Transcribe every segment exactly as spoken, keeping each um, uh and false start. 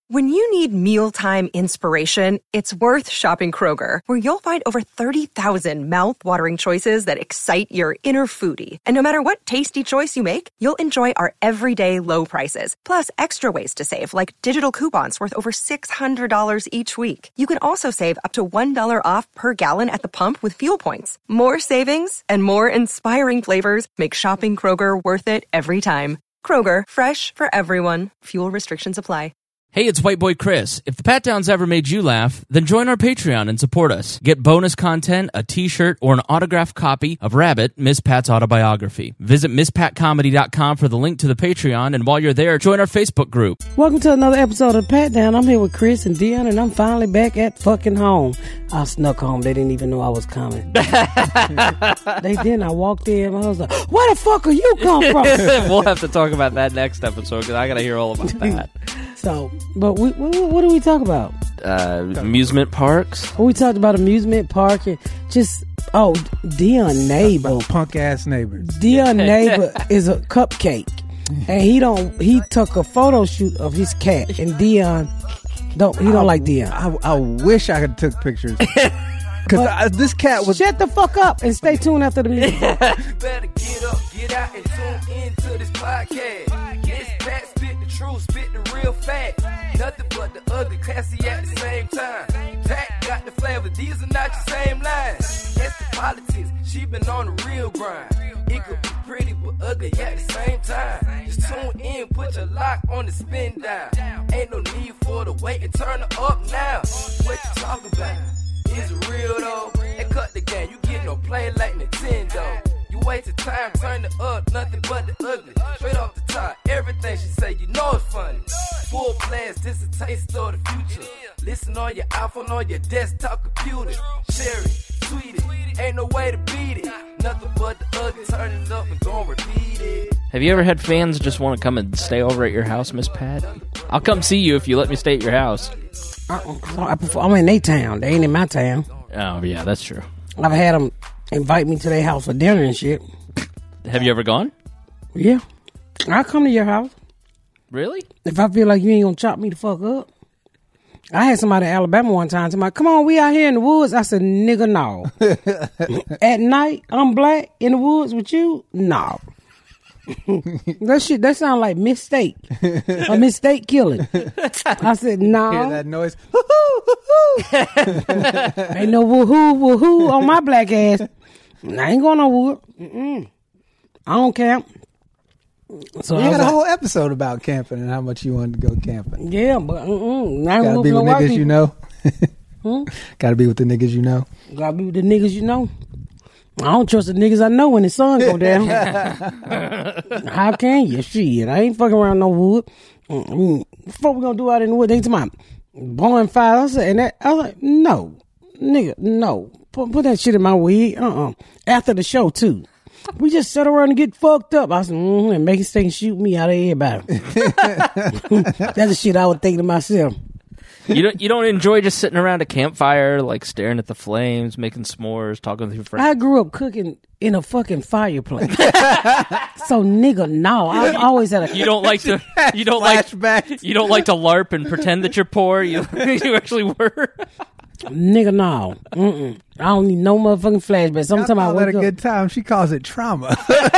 When you need mealtime inspiration, it's worth shopping Kroger, where you'll find over thirty thousand mouth-watering choices that excite your inner foodie. And no matter what tasty choice you make, you'll enjoy our everyday low prices, plus extra ways to save, like digital coupons worth over six hundred dollars each week. You can also save up to one dollar off per gallon at the pump with fuel points. More savings and more inspiring flavors make shopping Kroger worth it every time. Kroger, fresh for everyone. Fuel restrictions apply. Hey, it's White Boy Chris. If the Pat Downs ever made you laugh, then join our Patreon and support us. Get bonus content, a t-shirt, or an autographed copy of Rabbit, Miss Pat's autobiography. Visit miss pat comedy dot com for the link to the Patreon, and while you're there, join our Facebook group. Welcome to another episode of Pat Down. I'm here with Chris and Dion, and I'm finally back at fucking home. I snuck home. They didn't even know I was coming. They didn't. I walked in, and I was like, where the fuck are you come from? We'll have to talk about that next episode, because I got to hear all about that. So, but we, what, what do we talk about? Uh, amusement parks. We talked about amusement park and just, oh, Dion neighbor. Punk ass neighbors. Dion neighbor is a cupcake. And he don't, he took a photo shoot of his cat. And Dion, don't, he don't I, like Dion. I, I wish I could took pictures. Because this cat was... Shut the fuck up and stay tuned after the music. Better get up, get out, and tune into this podcast. This Pat spit the truth, spit the real fact. Nothing but the ugly, classy at the same time. Pat got the flavor, these are not your same lines. That's the politics, she been on the real grind. It could be pretty but ugly at the same time. Just tune in, put your lock on the spin down. Ain't no need for the wait and turn it up now. What you talking about? Is it real though? And cut the game, you get no play like Nintendo. You wasted time, turn it up, nothing but the ugly. Straight off the top, everything she say, you know it's funny. Full blast, this a taste of the future. Listen on your iPhone, on your desktop computer. Share it, tweet it, ain't no way to beat it. Nothing but the ugly, turn it up and gon' repeat it. Have you ever had fans just want to come and stay over at your house, Miss Pat? I'll come see you if you let me stay at your house. I prefer, I'm in their town. They ain't in my town. Oh, yeah, that's true. I've had them invite me to their house for dinner and shit. Have you ever gone? Yeah. I'll come to your house. Really? If I feel like you ain't gonna chop me the fuck up. I had somebody in Alabama one time tell me, come on, we out here in the woods. I said, nigga, no. At night, I'm black in the woods with you? No. That shit, that sound like mistake. A mistake killing. I said, no. Hear that noise? Ain't no woohoo, woohoo on my black ass. I ain't going no wood. Mm-mm. I don't camp. So we I had a like, whole episode about camping and how much you wanted to go camping. Yeah, but mm-mm. I Gotta be with no niggas you know. hmm? Gotta be with the niggas you know. Gotta be with the niggas you know. I don't trust the niggas I know when the sun go down. How can you? Shit, I ain't fucking around no wood. Mm-mm. What we gonna do out in the wood? They talking about blowing fire. I said, and that, I was like, no, nigga, no. Put, put that shit in my weed. Uh-uh. After the show, too. We just sit around and get fucked up. I said, mm-hmm, and make it stay and shoot me out of everybody. That's the shit I was thinking to myself. You don't you don't enjoy just sitting around a campfire, like staring at the flames, making s'mores, talking with your friends? I grew up cooking in a fucking fireplace. So nigga, no. I always had a. You don't like to. You don't like. You don't like to LARP and pretend that you're poor. You you actually were. Nigga, no. Mm-mm. I don't need no motherfucking flashbacks. Sometimes I, I call wake that a up. good time. She calls it trauma.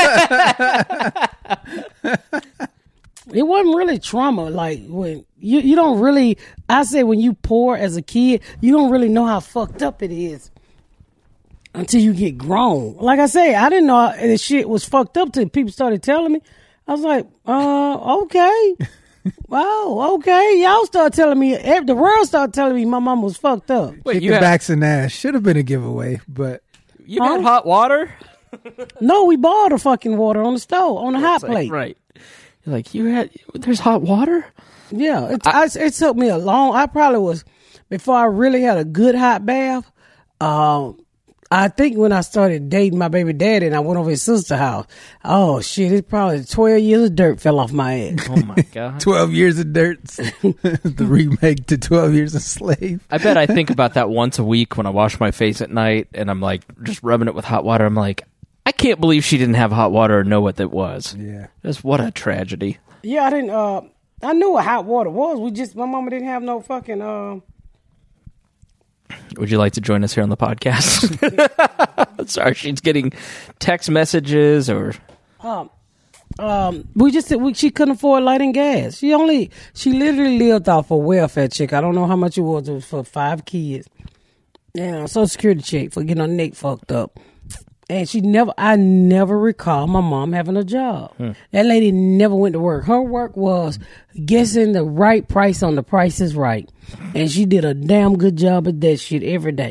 It wasn't really trauma. Like when you you don't really. I say when you poor as a kid, you don't really know how fucked up it is until you get grown. Like I say, I didn't know this shit was fucked up till people started telling me. I was like, uh, okay. Wow, okay. Y'all start telling me, the world started telling me my mom was fucked up. Wait, you Chicken had, backs and ass should have been a giveaway, but you Huh? had hot water? No, we boiled the fucking water on the stove, on the hot Like, plate. right. You're like, you had, there's hot water? Yeah, it, I, it took me a long, I probably was, before I really had a good hot bath, um, I think when I started dating my baby daddy and I went over his sister's house, oh shit, it's probably twelve years of dirt fell off my ass. Oh my God. twelve years of dirt, the remake to twelve years a slave. I bet I think about that once a week when I wash my face at night and I'm like just rubbing it with hot water. I'm like, I can't believe she didn't have hot water or know what that was. Yeah. Just what a tragedy. Yeah, I didn't, uh, I knew what hot water was. We just, my mama didn't have no fucking, um. Would you like to join us here on the podcast? Sorry, she's getting text messages or. Um, um, we just we, she couldn't afford light and gas. She only she literally lived off a welfare check. I don't know how much it was. It was for five kids. Yeah, Social Security check for getting her neck fucked up. And she never, I never recall my mom having a job. Hmm. That lady never went to work. Her work was guessing the right price on The Price is Right. And she did a damn good job at that shit every day.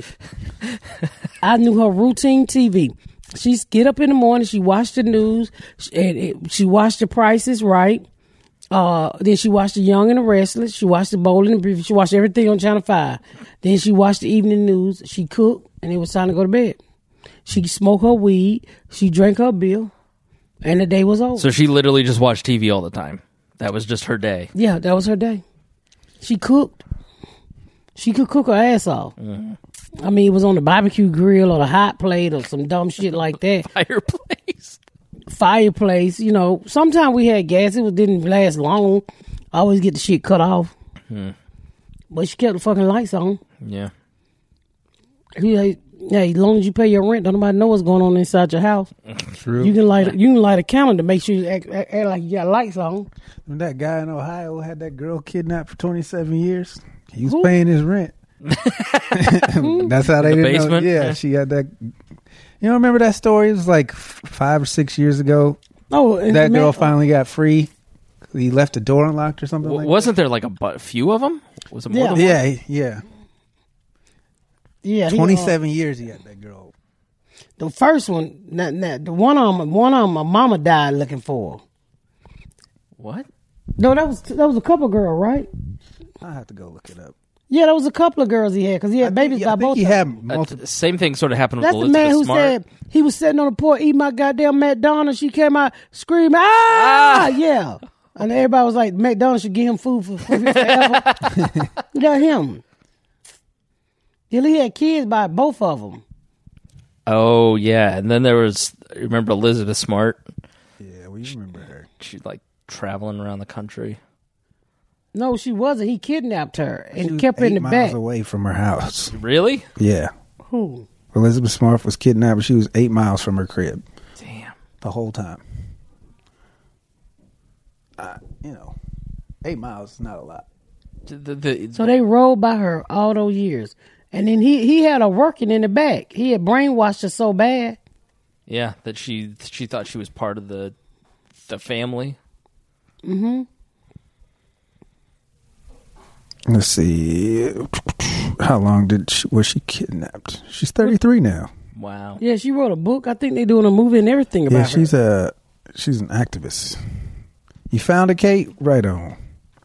I knew her routine T V. She'd get up in the morning, she watched the news, she, she watched The Price is Right. Uh, then she watched The Young and the Restless. She watched The Bold and the Beautiful. She watched everything on Channel five. Then she watched the evening news. She cooked, and it was time to go to bed. She smoked her weed. She drank her beer, and the day was over. So she literally just watched T V all the time. That was just her day. Yeah, that was her day. She cooked. She could cook her ass off. Mm. I mean, it was on the barbecue grill or the hot plate or some dumb shit like that. Fireplace. Fireplace. You know, sometimes we had gas. It was, didn't last long. I always get the shit cut off. Hmm. But she kept the fucking lights on. Yeah. He, Hey, as long as you pay your rent, don't nobody know what's going on inside your house. True. You can light you can light a candle to make sure you act, act, act like you got lights on. When that guy in Ohio had that girl kidnapped for twenty-seven years, he was Who? paying his rent. That's how they the didn't basement? know. Yeah, she had that. You don't remember that story? It was like f- five or six years ago. Oh, that girl man, finally got free. He left the door unlocked or something. W- like wasn't that. there like a bu- few of them? Was it more yeah. than yeah, one? yeah. Yeah, twenty-seven he, uh, years he had that girl. The first one, not, not, the one on one on my mama died looking for. What? No, that was that was a couple girl, right? I have to go look it up. Yeah, there was a couple of girls he had because he had I babies think, by I think both. He had multiple. Uh, same thing sort of happened with That's Elizabeth the man who Smart. said he was sitting on the porch eating my goddamn McDonald's. She came out screaming, ah, ah! Yeah. And everybody was like, McDonald's should give him food for forever. Got him. He had kids by both of them. Oh, yeah. And then there was, remember Elizabeth Smart? Yeah, we remember her. She like traveling around the country. No, she wasn't. He kidnapped her and she kept her in the miles back. away from her house. Really? Yeah. Who? Elizabeth Smart was kidnapped. She was eight miles from her crib. Damn. The whole time. Uh, you know, eight miles is not a lot. The, the, the, so they rode by her all those years. And then he, he had her working in the back. He had brainwashed her so bad. Yeah, that she she thought she was part of the the family. Mm-hmm. Let's see. How long did she, was she kidnapped? She's thirty-three now. Wow. Yeah, she wrote a book. I think they're doing a movie and everything about her. Yeah, she's her. a she's an activist. You found it, Kate? Right on.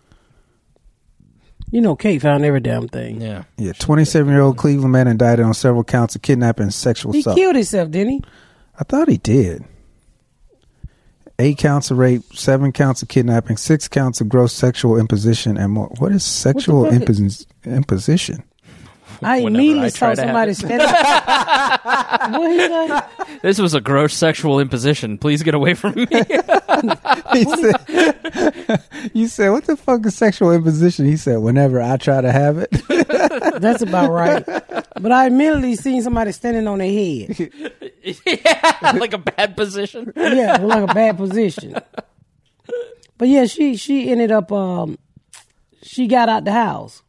You know, Kate found every damn thing. Yeah. Yeah, twenty-seven-year-old Cleveland man indicted on several counts of kidnapping and sexual he assault. He killed himself, didn't he? I thought he did. Eight counts of rape, seven counts of kidnapping, six counts of gross sexual imposition, and more. What is sexual what impos- imposition? I Whenever immediately I saw somebody standing. What he say? This was a gross sexual imposition. Please get away from me. He said, you said, what the fuck is sexual imposition? He said, whenever I try to have it. That's about right. But I immediately seen somebody standing on their head. Yeah, like a bad position. Yeah, like a bad position. But yeah, she she ended up, um, she got out the house.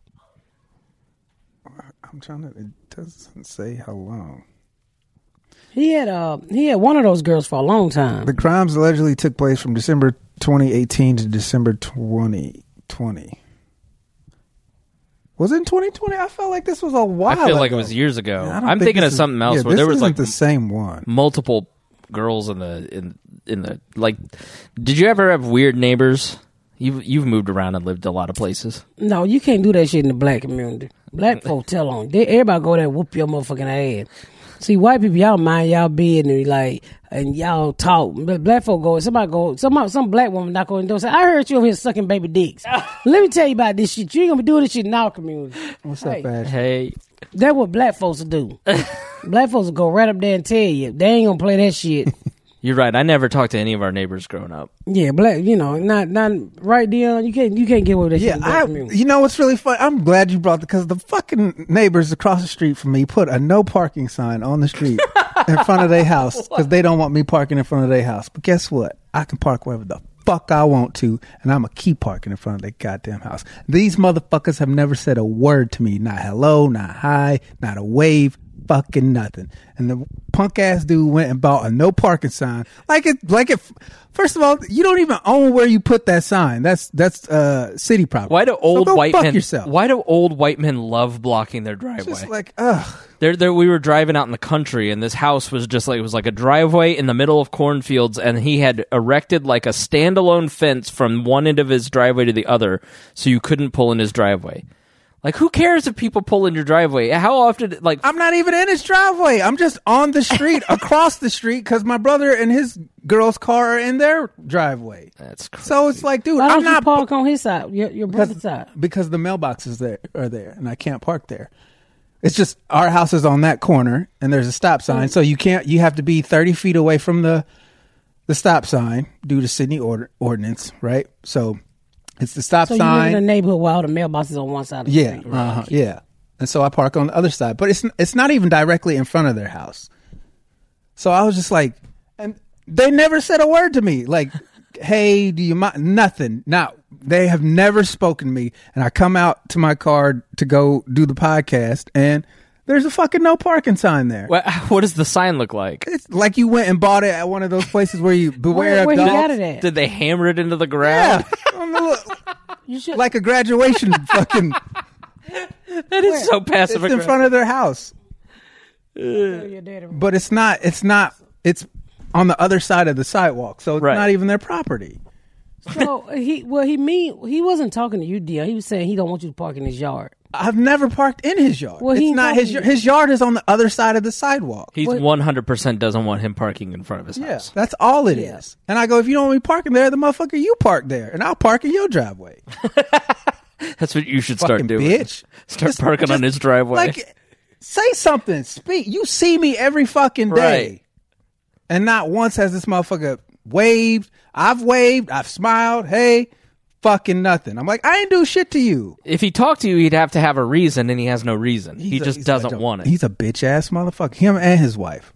I'm trying to, it doesn't say how long. He had uh he had one of those girls for a long time. The crimes allegedly took place from December twenty eighteen to December twenty twenty. Was it in twenty twenty? I felt like this was a while ago. I feel like it was years ago. Yeah, I'm think thinking of is, something else yeah, where there was isn't like the same one. Multiple girls in the in in the like. Did you ever have weird neighbors? You've you've moved around and lived a lot of places. No, you can't do that shit in the black community. Black folk tell on. They, everybody go there and whoop your motherfucking ass. See, white people, y'all mind y'all business, like, and y'all talk. But black folk go, somebody go, some some black woman knock on the door and say, I heard you over here sucking baby dicks. Let me tell you about this shit. You ain't gonna be doing this shit in our community. What's hey, up, Ash? Hey, that's what black folks will do. Black folks will go right up there and tell you. They ain't gonna play that shit. You're right. I never talked to any of our neighbors growing up. Yeah, black. You know, not not right, Dion. You can't you can't get away with that. Yeah, shit in the I, black community. you know what's really funny? I'm glad you brought it because the fucking neighbors across the street from me put a no parking sign on the street in front of their house because they don't want me parking in front of their house. But guess what? I can park wherever the fuck I want to, and I'm gonna keep parking in front of their goddamn house. These motherfuckers have never said a word to me. Not hello, not hi, not a wave. Fucking nothing. And the punk ass dude went and bought a no parking sign. Like it, like it. First of all, you don't even own where you put that sign. That's that's uh, city property. Why do old so go white fuck men? Yourself. Why do old white men love blocking their driveway? Just like ugh. There, there. We were driving out in the country, and this house was just like it was like a driveway in the middle of cornfields, and he had erected like a standalone fence from one end of his driveway to the other, so you couldn't pull in his driveway. Like, who cares if people pull in your driveway? How often, like... I'm not even in his driveway. I'm just on the street, across the street, because my brother and his girl's car are in their driveway. That's crazy. So it's like, dude, Why don't I'm you not... park on his side, your, your brother's because, side? because the mailboxes there are there, and I can't park there. It's just, our house is on that corner, and there's a stop sign, so you can't... You have to be thirty feet away from the the stop sign due to Sydney order, ordinance, right? So... It's the stop so sign. So you live in a neighborhood where all the mailboxes on one side of the yeah, street. uh-huh, yeah. And so I park on the other side. But it's it's not even directly in front of their house. So I was just like, and they never said a word to me. Like, hey, do you mind? Nothing. Now, they have never spoken to me. And I come out to my car to go do the podcast, and there's a fucking no parking sign there. What, what does the sign look like? It's like you went and bought it at one of those places where you beware Where, of where dogs. he got it at? Did they hammer it into the ground? Yeah. On the little- You should. like a graduation fucking... That is so passive It's in aggressive. front of their house. Tell your daddy. But it's not, it's not, it's on the other side of the sidewalk. So it's Right. not even their property. So he, well, he mean he wasn't talking to you, Dion. He was saying he don't want you to park in his yard. I've never parked in his yard. Well, he it's ain't not his talking yard. to you. His yard is on the other side of the sidewalk. He's What- one hundred percent doesn't want him parking in front of his Yeah, house. that's all it is. Yeah. And I go, if you don't want me parking there, the motherfucker, you park there. And I'll park in your driveway. That's what you should start Fucking doing. bitch. Start Just- parking on just, his driveway. Like, say something. Speak. You see me every fucking day. Right. And not once has this motherfucker waved. I've waved. I've smiled. Hey, fucking nothing. I'm like, I ain't do shit to you. If he talked to you, he'd have to have a reason, and he has no reason. he He's a- just he's doesn't like a- want it. He's a bitch ass motherfucker. Him and his wife.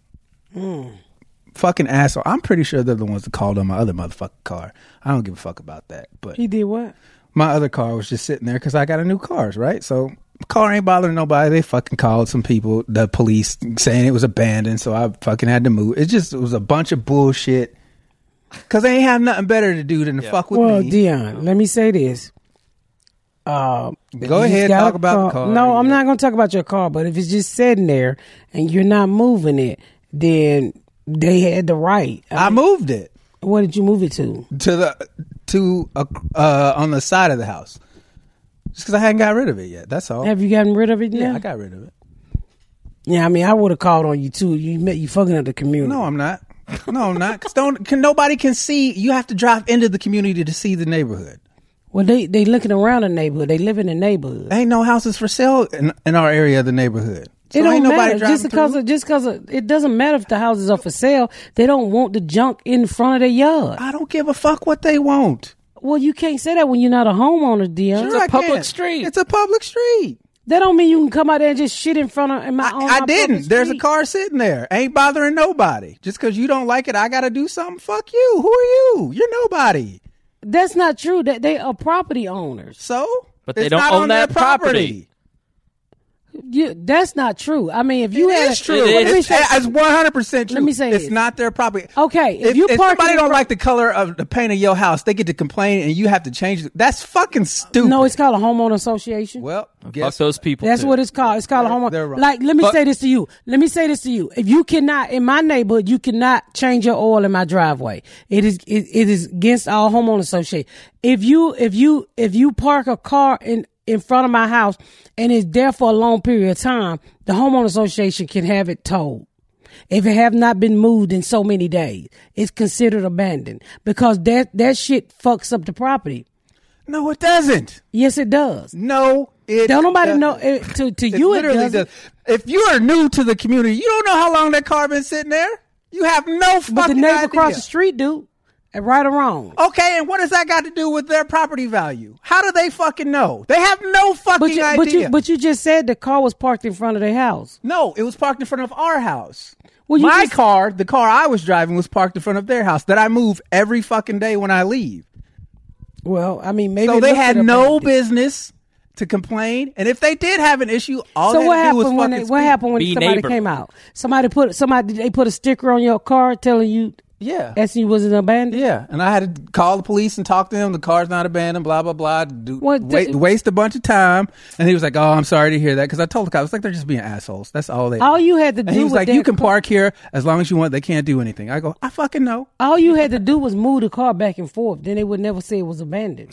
Fucking asshole. I'm pretty sure they're the ones that called on my other motherfucking car. I don't give a fuck about that. But He did what? my other car was just sitting there because I got a new car, right? So the car ain't bothering nobody. They fucking called some people, the police, saying it was abandoned. So I fucking had to move. It just it was a bunch of bullshit. Because they ain't have nothing better to do than to fuck with Well, me. Dion, let me say this. Uh, if Go you ahead, just got talk a about the car. No, I'm Yeah. not going to talk about your car. But if it's just sitting there and you're not moving it, then they had the right. I moved it What did you move it to? to the to uh, uh, on the side of the house. Just because I hadn't got rid of it yet. That's all. Have you gotten rid of it Yeah, now? I got rid of it. Yeah, I mean, I would have called on you too. You met you fucking up the community. No, I'm not. No, I'm not. Cause don't can nobody can see. You have to drive into the community to see the neighborhood. Well, they they looking around the neighborhood. They live in the neighborhood. Ain't no houses for sale in, in our area of the neighborhood. So It don't ain't nobody matter driving just because through. of, just because of, it doesn't matter if the houses are for sale. They don't want the junk in front of their yard. I don't give a fuck what they want. Well, you can't say that when you're not a homeowner, Dion. It's a I public can. street. It's a public street. That don't mean you can come out there and just shit in front of in my. I, on I my public didn't. There's a street. car sitting there. Ain't bothering nobody. Just because you don't like it, I got to do something. Fuck you. Who are you? You're nobody. That's not true. That they are property owners. So, But they it's don't not own on their that property. You, that's not true. I mean, if you It had is a, true. It is. Let me It's, say- it's one hundred percent true. Let me say it's this. not their property. Okay, if if, you if park somebody in don't front- like the color of the paint of your house, they get to complain, and you have to change it. That's fucking stupid. no, it's called a homeowner association. well. Fuck Guess those people. That's too. what it's called. It's called a They're- homeowner. they're right. Like, let me But- say this to you. Let me say this to you. If you cannot, in my neighborhood, you cannot change your oil in my driveway. It is it, it is against our homeowner association. If you if you if you park a car in in front of my house and it's there for a long period of time, the homeowner association can have it towed. If it have not been moved in so many days, it's considered abandoned because that that shit fucks up the property. No, it doesn't. Yes, it does. No, it Don't nobody doesn't. know it, to to It you. It literally doesn't. does. If you are new to the community, you don't know how long that car been sitting there. You have no fucking But the neighbor idea. across the street do. And right or wrong. Okay, and what does that got to do with their property value? How do they fucking know? They have no fucking But you, idea. but you but you just said the car was parked in front of their house. No, it was parked in front of our house. Well, you My just- car, the car I was driving, was parked in front of their house that I move every fucking day when I leave. Well, I mean, maybe So it they looked had at a no bandit. business to complain, and if they did have an issue, all So they what had to do was happened when fucking they, what speak. happened when Be somebody neighborly. came out? Somebody put somebody they put a sticker on your car telling you Yeah. S U was an abandoned. Yeah, and I had to call the police and talk to them. The car's not abandoned, blah, blah, blah. Do, What wait, the- waste a bunch of time. And he was like, oh, I'm sorry to hear that. Because I told the cop, it's like they're just being assholes. That's all they All you had to And do he was with like, that you can car- park here as long as you want. They can't do anything. I go, I fucking know. All you had to do was move the car back and forth. Then they would never say it was abandoned.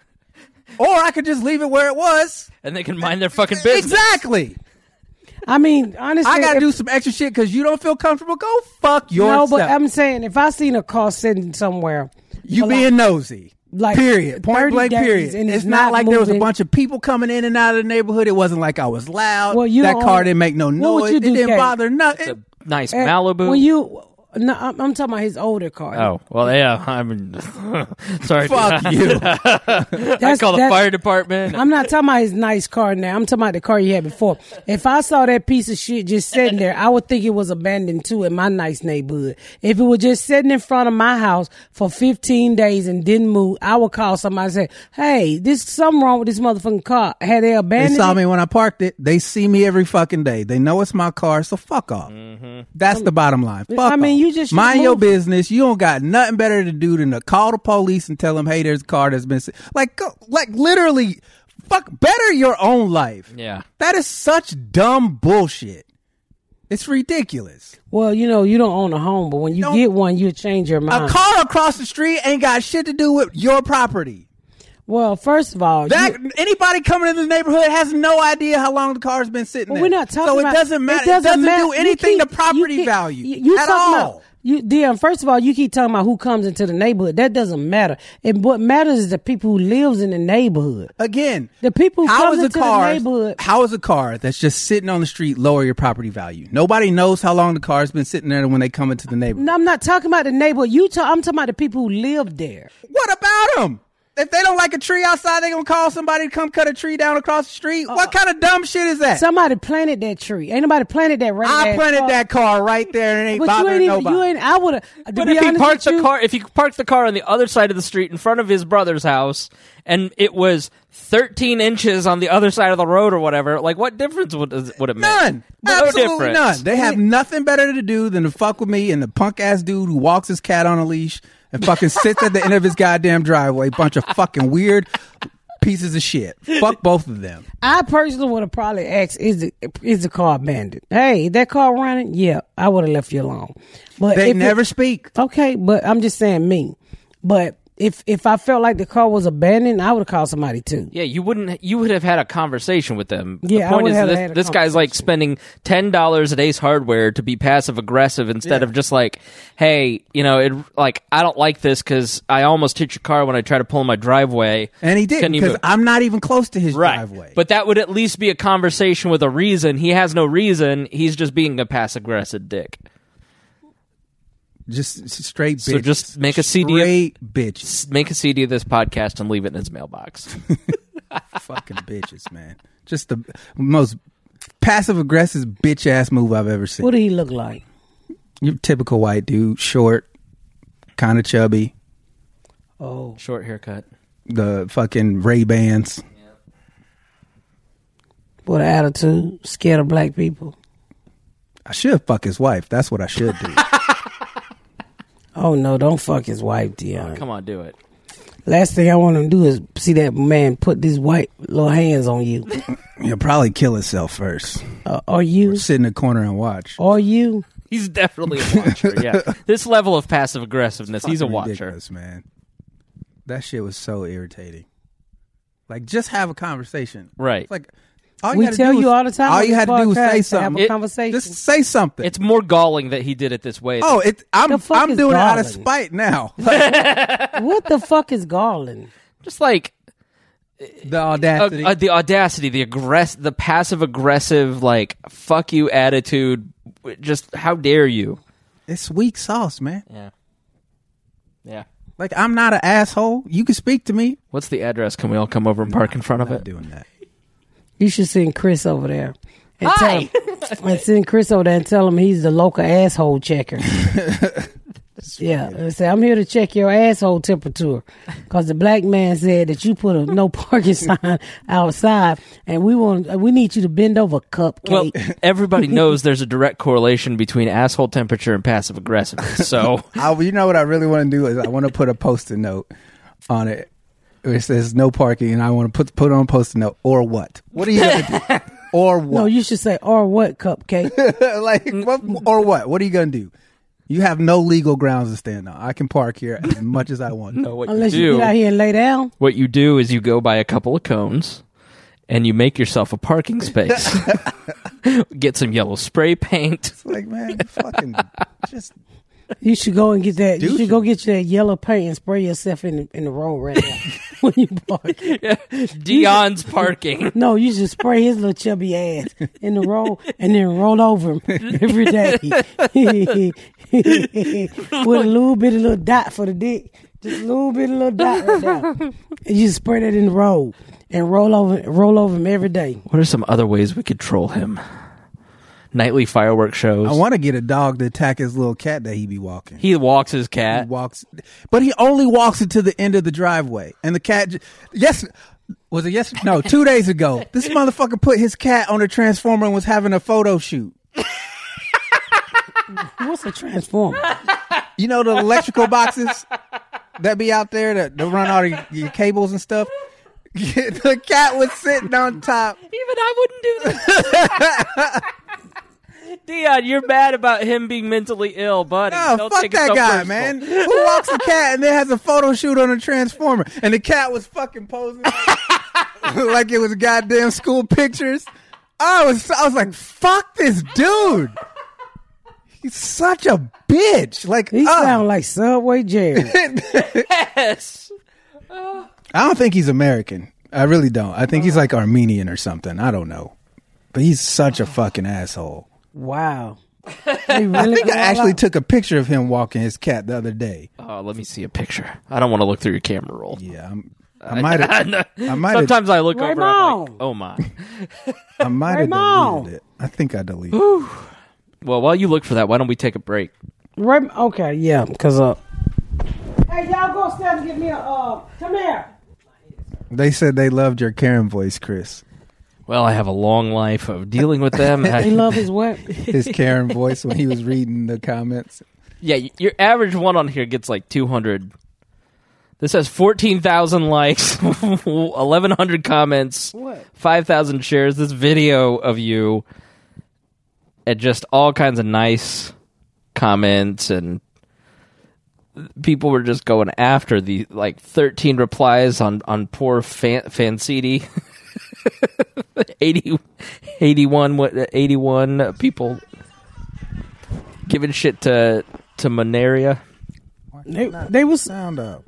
Or I could just leave it where it was. And they can mind their fucking business. Exactly. I mean, honestly, I got to if- do some extra shit because you don't feel comfortable. Go fuck no, yourself. but I'm saying if I seen a car sitting somewhere, You for being like- nosy. like period. Point thirty blank days period. and It's, it's not, not like there was a moving. bunch of people coming in and out of the neighborhood. It wasn't like I was loud. Well, you that don't car own- didn't make no What would noise. you It do, didn't Kate? bother nothing. It's a nice Eh, Malibu. When you, no, I'm, I'm talking about his older car. Oh, well, yeah. I mean, sorry. Fuck you. I That's- call the that's- fire department. I'm not talking about his nice car now. I'm talking about the car you had before. If I saw that piece of shit just sitting there, I would think it was abandoned too in my nice neighborhood. If it was just sitting in front of my house for fifteen days and didn't move, I would call somebody and say, hey, this something wrong with this motherfucking car. Had they They abandoned saw it? me when I parked it. They see me every fucking day. They know it's my car, so fuck off. That's the bottom line. Fuck I mean, off. you just should mind your move. business. You don't got nothing better to do than to call the police and tell them, hey, there's a car that's been sit-" like, go, like literally, fuck, better your own life. Yeah. That is such dumb bullshit. It's ridiculous. Well, you know, you don't own a home, but when you Don't- get one, you change your A mind. car across the street ain't got shit to do with your property. well, first of all, That you- anybody coming into the neighborhood has no idea how long the car's been sitting Well, there. we're not talking so it about. doesn't matter. It doesn't, matter. do You anything keep- to property you keep- value You, you at talking all. about you, Dion. First of all, you keep talking about who comes into the neighborhood. That doesn't matter. And what matters is the people who lives in the neighborhood. Again, The people who how comes is a into car? the neighborhood. How is a car that's just sitting on the street lower your property value? Nobody knows how long the car's been sitting there when they come into the neighborhood. No, I'm not talking about the neighborhood. You talk, I'm talking about the people who live there. What about them? If they don't like a tree outside, they gonna call somebody to come cut a tree down across the street. Uh, What kind of dumb shit is that? Somebody planted that tree. Ain't nobody planted that right I ass planted car. that car right there and it ain't But you bothering ain't even. nobody. You ain't. I would have. But if he parked the car, if he parked the car on the other side of the street in front of his brother's house, and it was thirteen inches on the other side of the road or whatever, like what difference would would it make? None. No Absolutely difference. none. They have nothing better to do than to fuck with me and the punk ass dude who walks his cat on a leash and fucking sits at the end of his goddamn driveway. Bunch of fucking weird pieces of shit. Fuck both of them. I personally would have probably asked, "Is the is the car abandoned?" Hey, that car running? Yeah, I would have left you alone. But They if it- never speak. Okay, but I'm just saying me. But if if I felt like the car was abandoned, I would have called somebody too. Yeah, you wouldn't. You would have had a conversation with them. Yeah, I the point would is, have this, had a this guy's like spending ten dollars at Ace Hardware to be passive aggressive instead Yeah. of just like, hey, you know, it like I don't like this because I almost hit your car when I try to pull in my driveway, And he didn't Can you because move? I'm not even close to his right. driveway. But that would at least be a conversation with a reason. He has no reason. He's just being a passive aggressive dick. just straight bitches. So just make a C D of- Straight bitches. Make a C D of this podcast and leave it in his mailbox. Fucking bitches, man. Just the most passive aggressive bitch ass move I've ever seen. What do he look like? Your typical white dude, short, kind of chubby, Oh, Short haircut. the fucking Ray Bans. what an attitude! Scared of black people. I should fuck his wife. That's what I should do. Oh no, don't fuck his wife, Dion. Come on, do it. Last thing I want to do is see that man put these white little hands on you. He'll probably kill himself first. Uh, are you? Sit in the corner and watch. Are you? He's definitely a watcher. Yeah, this level of passive aggressiveness, he's a Fucking watcher. ridiculous, man. That shit was so irritating. Like, just have a conversation. Right. It's like, all you We gotta tell do you is- all the time All on you this had to do was podcast say to have something. a It- conversation. Just say something. It's more galling that he did it this way. oh, it, I'm The fuck I'm is doing it out of Garland? spite now. What the fuck is Garland? just like the uh, audacity. uh, the audacity, the aggress, the passive aggressive, like fuck you attitude. Just how dare you? It's weak sauce, man. Yeah. Yeah. Like, I'm not an asshole. You can speak to me. What's the address? Can we all come over and park in front of I'm not it? doing that. You should send Chris over there. And Hi. Tell him, and send Chris over there and tell him he's the local asshole checker. Yeah, and say, I'm here to check your asshole temperature. Because the black man said that you put a no parking sign outside, and we want we need you to bend over, cupcake. Well, everybody knows there's a direct correlation between asshole temperature and passive aggressiveness. So, I, you know what I really want to do is I want to put a post-it note on it. It says no parking, and I want to put put on a post-it note. Or what? What are you going to do? Or what? No, you should say, or what, cupcake? like, what, or what? What are you going to do? You have no legal grounds to stand on. I can park here as much as I want. no, what Unless you you do, get out here and lay down. what you do is you go buy a couple of cones, and you make yourself a parking space. Get some yellow spray paint. It's like, man, you fucking just. You should go and get that. You Douche. should go get you that yellow paint and spray yourself in the, in the road right now when you park. Dion's parking. No, you should spray his little chubby ass in the road and then roll over him every day with a little bit of little dot for the dick. Just a little bit of little dot right there. And you spray that in the road and roll over roll over him every day. What are some other ways we could troll him? Nightly fireworks shows. I want to get a dog to attack his little cat that he be walking. He walks his He cat. walks, but he only walks it to the end of the driveway, and the cat. j- Yes, was it yes? No, two days ago, this motherfucker put his cat on a transformer and was having a photo shoot. What's a transformer? You know the electrical boxes that be out there that, that run all your, your cables and stuff. The cat was sitting on top. Even I wouldn't do that. Dion, you're mad about him being mentally ill, buddy. No, Don't fuck take it that so guy, personal. man. Who walks a cat and then has a photo shoot on a transformer? And the cat was fucking posing like it was goddamn school pictures. I was, I was like, fuck this dude. He's such a bitch. Like, He uh, sound like Subway Jerry. Yes. I don't think he's American. I really don't. I think he's like Armenian or something. I don't know. But he's such a fucking asshole. Wow. I think I actually took a picture of him walking his cat the other day. Oh, let me see a picture. I don't want to look through your camera roll. Yeah, I'm, I might have. I might have. Sometimes I look over and I'm like, Raymond. oh my. I might have Raymond. deleted it. I think I deleted it. Well, while you look for that, why don't we take a break? Right, okay, yeah, because uh. Hey, y'all go upstairs and get me a uh. Come here. They said they loved your Karen voice, Chris. Well, I have a long life of dealing with them. He love his what? His Karen voice when he was reading the comments. Yeah, your average one on here gets like two hundred. This has fourteen thousand likes, eleven hundred comments, What? five thousand shares. This video of you and just all kinds of nice comments, and people were just going after the like thirteen replies on, on poor fan, Fanciti. eighty, eighty-one, what, eighty-one people giving shit to to Monaria. They, they was Sound up.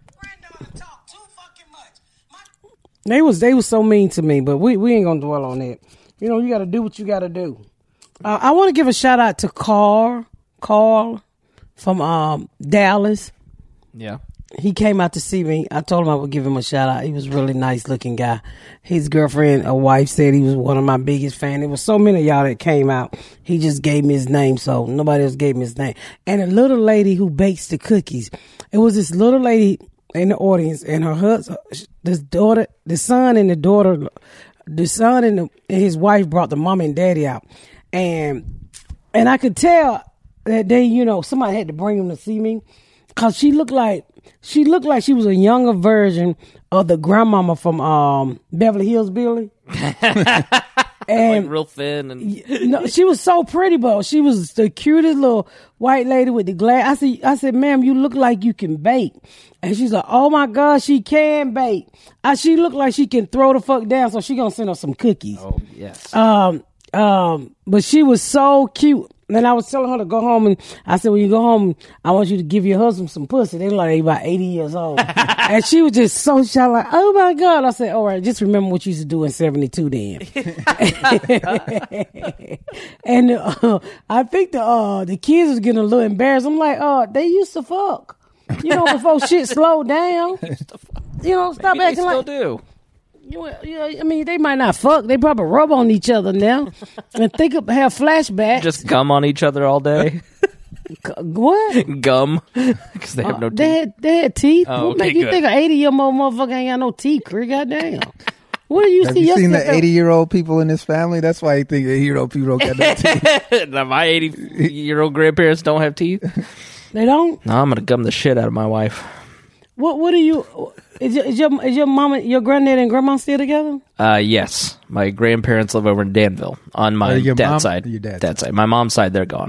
they was they was so mean to me, but we, we ain't gonna dwell on that. You know, you got to do what you got to do. Uh, I want to give a shout out to Carl, Carl from um, Dallas. Yeah. He came out to see me. I told him I would give him a shout out. He was a really nice looking guy. His girlfriend, a wife, said he was one of my biggest fans. There was so many of y'all that came out. He just gave me his name, so nobody else gave me his name. And a little lady who bakes the cookies. It was this little lady in the audience, and her husband, this daughter, the son and the daughter, the son and, the, and his wife brought the mom and daddy out, and and I could tell that they, you know, somebody had to bring them to see me, cause she looked like she looked like she was a younger version of the grandmama from um, Beverly Hills Billy. And Like real thin and no, she was so pretty, but she was the cutest little white lady with the glass. I said, I said, ma'am, you look like you can bake. And she's like, oh my God, she can bake. I, she looked like she can throw the fuck down, so she gonna send us some cookies. oh yes. Um, um, but she was so cute. Then I was telling her to go home, and I said, when you go home, I want you to give your husband some pussy. They like, they about eighty years old. And she was just so shocked, like, oh my God. I said, all right, just remember what you used to do in seventy-two then. And uh, I think the uh, the kids was getting a little embarrassed. I'm like, oh, they used to fuck. You know, before shit slowed down. You know, stop Maybe they acting still like. do. You, you, I mean, they might not fuck. They probably rub on each other now and think of have flashbacks. Just gum on each other all day. What? Gum. Because they have no Uh, teeth. they had they had teeth. Oh, What okay, make you good. think an eighty year old motherfucker ain't got no teeth? Chris? Goddamn. What do you Have see? you seen yesterday? the eighty-year-old people in this family? That's why you think eighty-year-old people don't got no teeth. Now, my eighty-year-old grandparents don't have teeth. They don't. No, I'm going to gum the shit out of my wife. What What do you? Is your is your, is your mama, your granddad, and grandma still together? Uh, yes. My grandparents live over in Danville on my Uh, your dad's mom- side. your dad's dad's side. My mom's side, they're gone.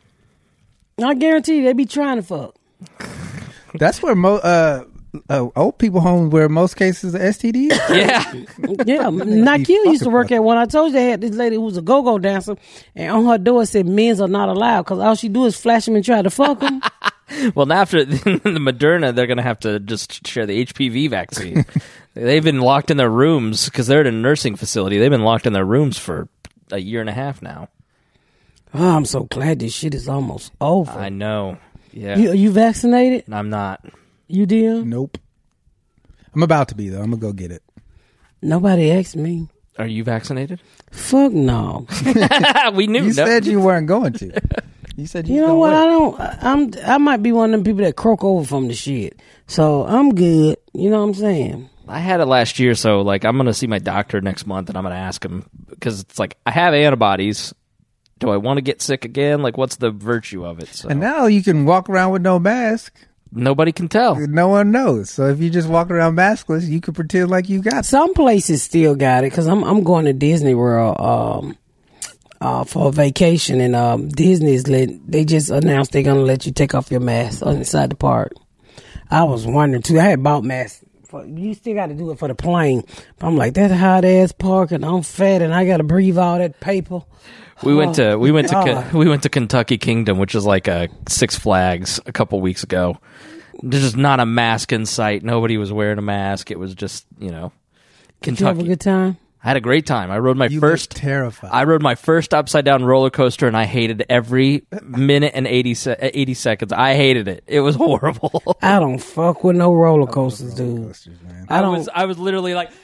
I guarantee you, they be trying to fuck. That's where mo- uh, uh, old people home where most cases of S T Ds. Yeah. Yeah, Nakia used to work at one. I told you they had this lady who was a go-go dancer, and on her door it said men's are not allowed because all she do is flash them and try to fuck them. Well, now after the Moderna, they're going to have to just share the H P V vaccine. They've been locked in their rooms because they're at a nursing facility. They've been locked in their rooms for a year and a half now. Oh, I'm so glad this shit is almost over. I know. Yeah. You, you vaccinated? I'm not. You did? Nope. I'm about to be though. I'm gonna go get it. Nobody asked me. Are you vaccinated? Fuck no. We knew. You no. said you weren't going to. You said you, You know don't what? wait. I don't. I'm. I might be one of them people that croak over from the shit. So I'm good. You know what I'm saying? I had it last year, so like I'm going to see my doctor next month, and I'm going to ask him because it's like I have antibodies. Do I want to get sick again? Like, what's the virtue of it? So And now you can walk around with no mask. nobody can tell. No one knows. So if you just walk around maskless, you could pretend like you got it. Some places still got it because I'm. I'm going to Disney World. Um. Uh, for a vacation, and um, Disney's let they just announced they're gonna let you take off your mask inside the park. I was wondering too. I had bought masks. For, you still got to do it for the plane. But I'm like, that hot ass park, and I'm fat, and I got to breathe all that paper. We went to we went to God. Ken- we went to Kentucky Kingdom, which is like a Six Flags, a couple weeks ago. There's just not a mask in sight. Nobody was wearing a mask. It was just you know Did you have a Kentucky. good time? I had a great time. I rode my You first look terrified. I rode my first upside down roller coaster, and I hated every minute and eighty, se- eighty seconds. I hated it. It was horrible. I don't fuck with no roller coasters, dude. Coasters, man. I I don't. was I was literally like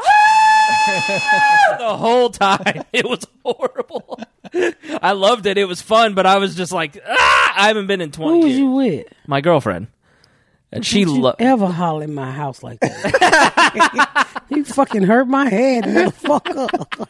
"Ah!" the whole time. It was horrible. I loved it. It was fun, but I was just like, ah! I haven't been in Who twenty was years. you with? My girlfriend, and she Don't you loved. ever holler in my house like that? You fucking hurt my head, motherfucker.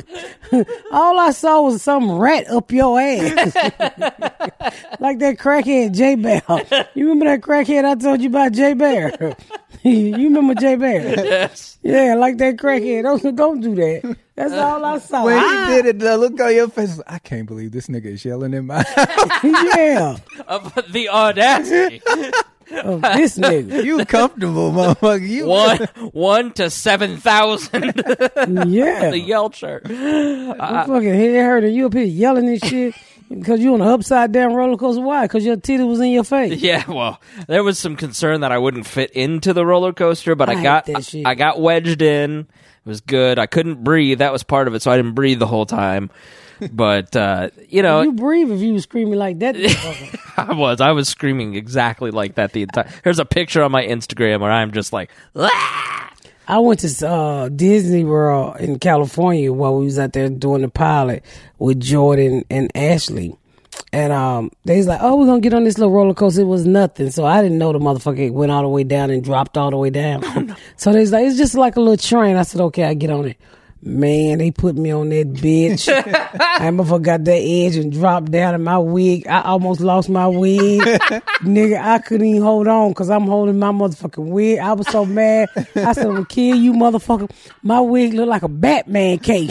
All I saw was some rat up your ass. Like that crackhead J Bear. You remember that crackhead I told you about, J Bear? You remember J Bear? Yes. Yeah, like that crackhead. Don't, don't do that. That's all I saw. When Ah, you did it, the look on your face, I can't believe this nigga is yelling in my house. Yeah, Of the audacity. of this nigga. You comfortable, motherfucker. You one one to seven thousand. Yeah. The yell chart. I'm fucking head hurting. You up here yelling and shit because you on an upside down roller coaster. Why? Because your titty was in your face. Yeah, well, there was some concern that I wouldn't fit into the roller coaster, but I I, hate got that shit. I got wedged in. It was good. I couldn't breathe. That was part of it, so I didn't breathe the whole time. But uh, you know, You breathe if you was screaming like that. motherfucker. I was I was screaming exactly like that the entire. There's a picture on my Instagram where I'm just like, "Ah!" I went to uh, Disney World in California while we was out there doing the pilot with Jordan and Ashley. And um, they was like, oh, we're going to get on this little roller coaster. It was nothing. So I didn't know the motherfucker went all the way down and dropped all the way down. Oh, no. So they was like, it's just like a little train. I said, okay, I get on it. Man, they put me on that bitch. I motherfucker got that edge and dropped down in my wig. I almost lost my wig. Nigga, I couldn't even hold on because I'm holding my motherfucking wig. I was so mad. I said, I'm gonna kill you, motherfucker. My wig looked like a Batman cape.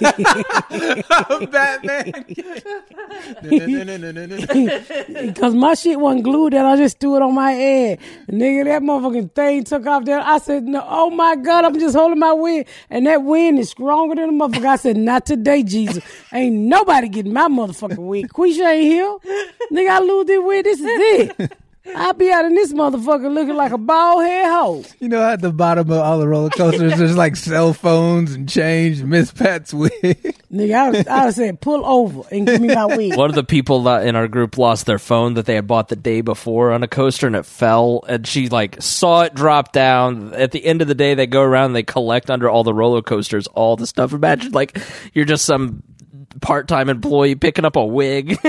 Batman. Because my shit wasn't glued down. I just threw it on my head. Nigga, that motherfucking thing took off there. I said, no, oh my God, I'm just holding my wig. And that wind is stronger than a motherfucker. I said, not today, Jesus. Ain't nobody getting my motherfucking wig. Quisha ain't here. Nigga, I lose this wig. This is it. I be out in this motherfucker looking like a bald head hoe. You know, at the bottom of all the roller coasters, there's like cell phones and change. Miss Pat's wig. Nigga, I was, I was saying, pull over and give me my wig. One of the people that in our group lost their phone that they had bought the day before on a coaster, and it fell, and she like saw it drop down. At the end of the day, they go around and they collect under all the roller coasters all the stuff. Imagine like you're just some part-time employee picking up a wig.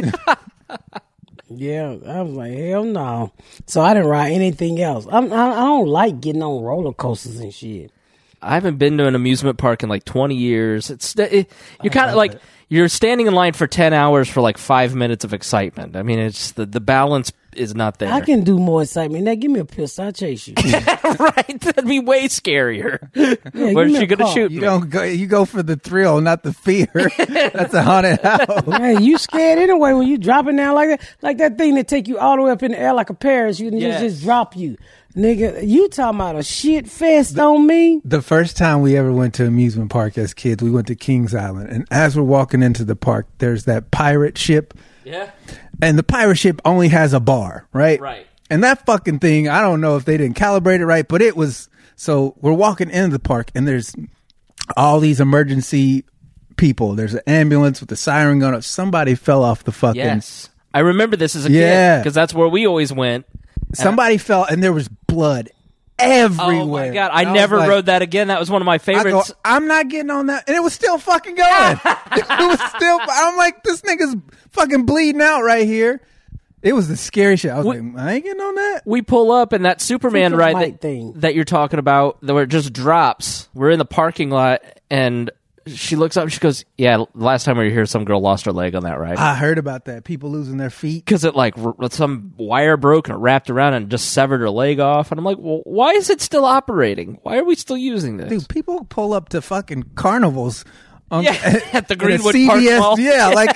Yeah, I was like, hell no. So I didn't ride anything else. I'm, I, I don't like getting on roller coasters and shit. I haven't been to an amusement park in like twenty years. It's it, you're kind of like it. You're standing in line for ten hours for like five minutes of excitement. I mean, it's the the balance is not there. I can do more excitement. Now give me a pistol, I'll chase you. Right? That'd be way scarier. Yeah, Where's she going to shoot You me? don't go. You go for the thrill, not the fear. That's a haunted house. Man, you scared anyway when you dropping down like that, like that thing that take you all the way up in the air like a parachute and Yes. just, just drop you. Nigga, you talking about a shit fest the, on me? The first time we ever went to amusement park as kids, we went to Kings Island, and as we're walking into the park, there's that pirate ship. Yeah. And the pirate ship only has a bar, right? Right. And that fucking thing, I don't know if they didn't calibrate it right, but it was. So we're walking into the park, and there's all these emergency people. There's an ambulance with the siren going up. Somebody fell off the fucking. Yes. I remember this as a Yeah. kid because that's where we always went. Somebody fell, and there was blood everywhere. Oh my god! I, And never was like, rode that again. That was one of my I go, favorites. I'm not getting on that, and it was still fucking going. It was still. I'm like, this nigga's fucking bleeding out right here. It was the scary shit. I was We- like, I ain't getting on that. We pull up, and that Superman Think of ride my that, thing. that you're talking about, where it just drops. We're in the parking lot, and she looks up. And she goes, "Yeah, last time we were here, some girl lost her leg on that ride I heard about that. People losing their feet. because it like r- some wire broke and it wrapped around and just severed her leg off." And I'm like, "Well, why is it still operating? Why are we still using this?" Dude, people pull up to fucking carnivals. On, Yeah, at the in a Greenwood C V S, Park Mall. Yeah, like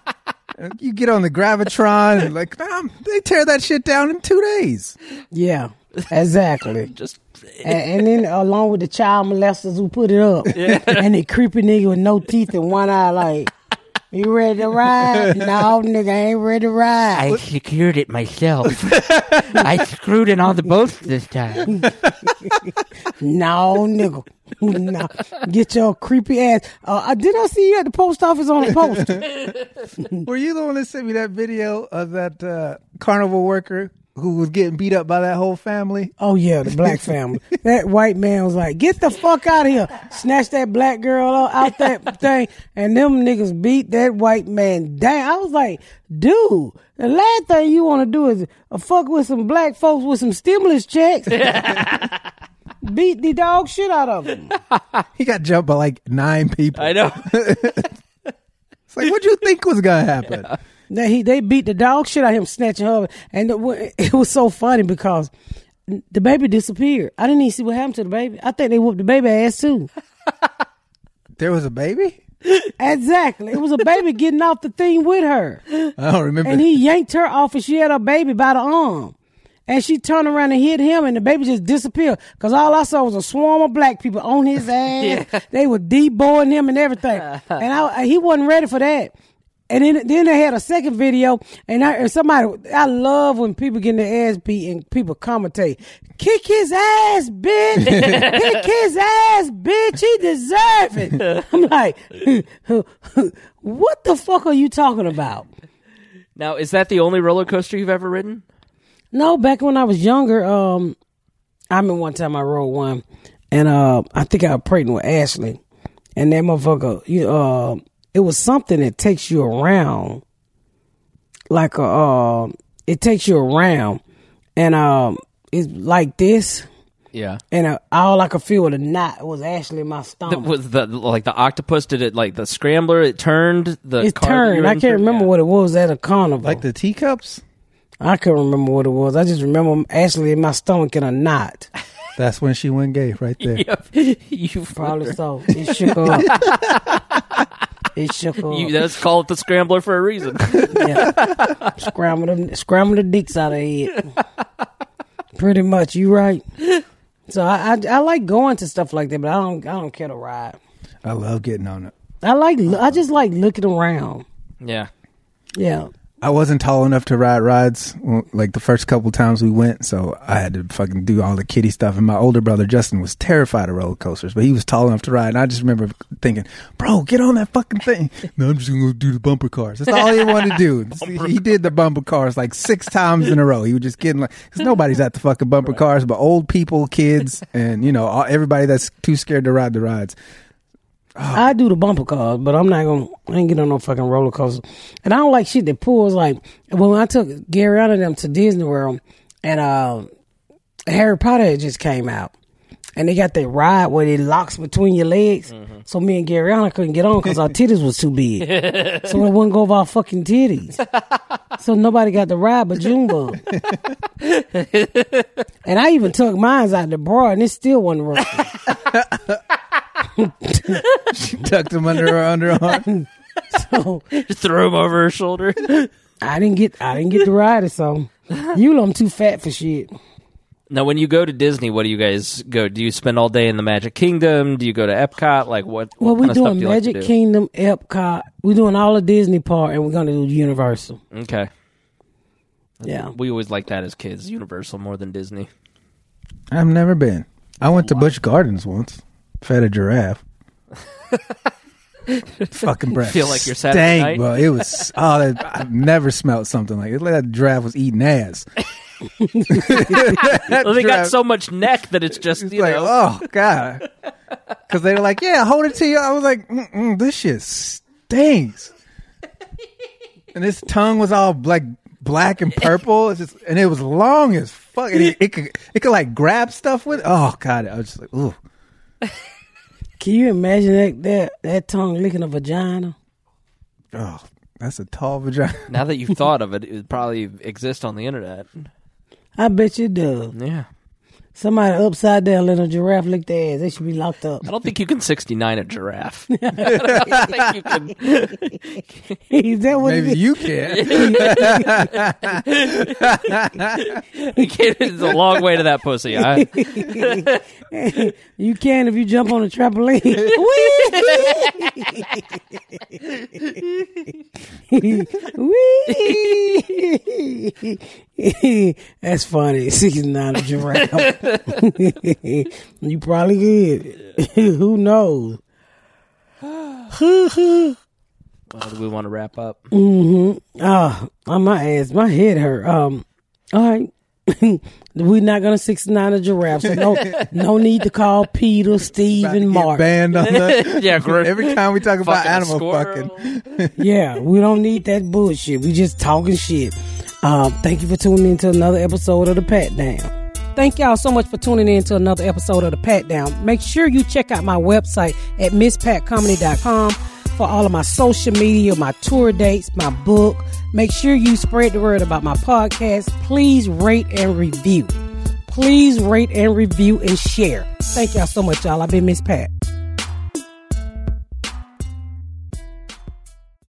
you get on the Gravitron and like, man, they tear that shit down in two days. Yeah, exactly. Just and, and then along with the child molesters who put it up, and the creepy nigga with no teeth and one eye, like, you ready to ride? No, nigga, I ain't ready to ride. I secured it myself. I screwed in all the bolts this time. No, nigga. No. Get your creepy ass. Uh, I did I see you at the post office on a post? Were you the one that sent me that video of that uh, carnival worker who was getting beat up by that whole family? Oh, yeah, the black family. That white man was like, get the fuck out of here. Snatched that black girl out, out that thing, and them niggas beat that white man down. I was like, dude, the last thing you want to do is uh, fuck with some black folks with some stimulus checks. Beat the dog shit out of him. He got jumped by like nine people. I know. It's like, what'd you think was gonna happen? They, he, they beat the dog shit out of him, snatching her. And it, it was so funny because the baby disappeared. I didn't even see what happened to the baby. I think they whooped the baby ass too. There was a baby? Exactly. It was a baby getting off the thing with her. I don't remember. And he yanked her off and she had her baby by the arm. And she turned around and hit him and the baby just disappeared. Because all I saw was a swarm of black people on his ass. Yeah. They were deboing him and everything. And I, he wasn't ready for that. And then, then they had a second video, and, I, and somebody, I love when people get their ass beat and people commentate. Kick his ass, bitch. Kick his ass, bitch. He deserve it. I'm like, what the fuck are you talking about? Now, is that the only roller coaster you've ever ridden? No, back when I was younger, um, I remember one time I rode one, and uh, I think I was pregnant with Ashley, and that motherfucker, you, uh, it was something that takes you around, like a, uh, it takes you around, and um, it's like this, Yeah. and uh, all I could feel with a knot was Ashley in my That stomach. was the like the octopus did it like the scrambler it turned the It car that you turned. were I in can't for- remember yeah. what it was at a carnival. like the teacups? I couldn't remember what it was. I just remember Ashley in my stomach in a knot. That's when she went gay right there. Yep. you Probably so. It shook her up. It shook her You, up. let's call it the scrambler for a reason. Yeah. Scramble them, scramble the dicks out of head. Pretty much, you right. So I, I I like going to stuff like that, but I don't I don't care to ride. I love getting on it. I like. I just like looking around. Yeah. Yeah. I wasn't tall enough to ride rides like the first couple times we went, so I had to fucking do all the kiddie stuff. And my older brother Justin was terrified of roller coasters, but he was tall enough to ride. And I just remember thinking, "Bro, get on that fucking thing." No, I'm just gonna go do the bumper cars. That's all he wanted to do. He did the bumper cars like six times in a row. He was just getting like, because nobody's at the fucking bumper right. cars, but old people, kids, and you know all, everybody that's too scared to ride the rides. Oh. I do the bumper cars, but I'm not gonna. I ain't get on no fucking roller coaster, and I don't like shit that pulls. Like when I took Gary out of them to Disney World, and uh, Harry Potter had just came out, and they got that ride where it locks between your legs. Mm-hmm. So me and Gary Allen couldn't get on because our titties was too big, so it wouldn't go over our fucking titties. So nobody got the ride but Junebug. And I even took mine out the bra, and it still wasn't working. She tucked him under her underarm. So just threw him over her shoulder. I didn't get I didn't get to ride it, so you know I'm too fat for shit. Now when you go to Disney, what do you guys go? Do you spend all day in the Magic Kingdom? Do you go to Epcot? Like what, what Well, we're kind of stuff doing do you like to Magic do? Kingdom, Epcot. We're doing all the Disney part, and we're gonna do Universal. Okay. Yeah. We always like that as kids, Universal more than Disney. I've never been. I went to Busch Gardens once. Fed a giraffe. Fucking breath. Feel like you're Saturday night? Bro. It was. Oh, that, I've never smelled something like it. Like that giraffe was eating ass. Well, they got so much neck that it's just you like, know. oh god. Because they were like, yeah, hold it to you. I was like, Mm-mm, this shit stinks. And his tongue was all like black and purple. It's just, and it was long as fuck. And it, it could, it could like grab stuff with it. Oh god, I was just like, ooh. Can you imagine that, that that tongue licking a vagina? Oh, that's a tall vagina. Now that you've thought of it, it would probably exist on the internet. I bet you it does. Yeah. Somebody upside down let a giraffe lick their ass. They should be locked up. I don't think you can sixty-nine a giraffe. I don't think you can. Is that what Maybe it is? you can. You can't, it's a long way to that pussy. I, You can if you jump on a trampoline. Wee! That's funny. sixty-nine a giraffe. You probably could. Who knows? well, do we want to wrap up? Mm-hmm. Oh, on my ass. My head hurt. Um, all right. We're not gonna sixty-nine a giraffe, so no, no need to call Peter, Steve, and Mark. Banned on the, Yeah, great. every time we talk about Fucking animal squirrel. fucking. Yeah, we don't need that bullshit. We just talking shit. Um, thank you for tuning in to another episode of The Pat Down. Thank y'all so much for tuning in to another episode of The Pat Down. Make sure you check out my website at miss pat comedy dot com for all of my social media, my tour dates, my book. Make sure you spread the word about my podcast. Please rate and review. Please rate and review and share. Thank y'all so much, y'all. I've been Miss Pat.